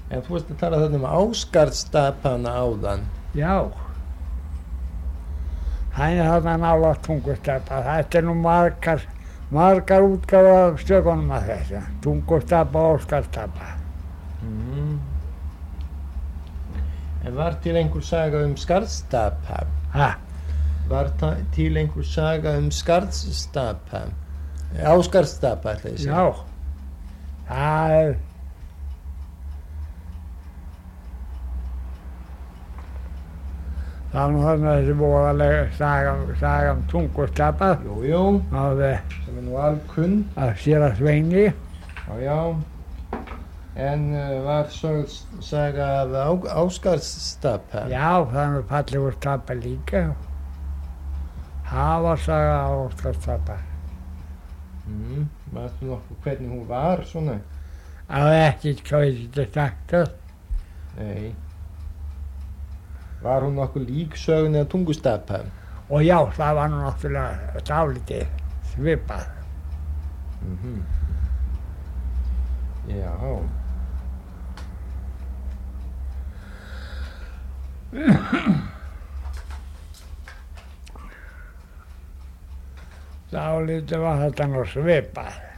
En þú veist að tala þarna Ásgarðsstapana áðan. Já. Það þarna nálægt Tungustapa. Þetta nú margar útgáfur af stökunum að þessu. Tungustapa og Ásgarðsstapa. En var til einhver saga Skarðstapa? Ha? Var til einhver saga Skarðstapa? Ásgarðsstapa ætla ég að segja. Já. Það var nú þarna þessi voðalega saga Tungustapa. Jú. Sem Sem nú alkunn. Af séra Sveini. Já. En var sögð saga af Ásgarðsstapa? Já, það var fallegur stapa líka. Það var saga af Ásgarðsstapa. Manstu nokkuð hvernig hún var svona? Það var ekkert hvað ég geti sagt það. Nei. Var hún nokkuð lík sögunni af Tungustapa? Og já, það var nú náttúrulega dálítið svipað. Já. Dálítið var þetta nú svipað.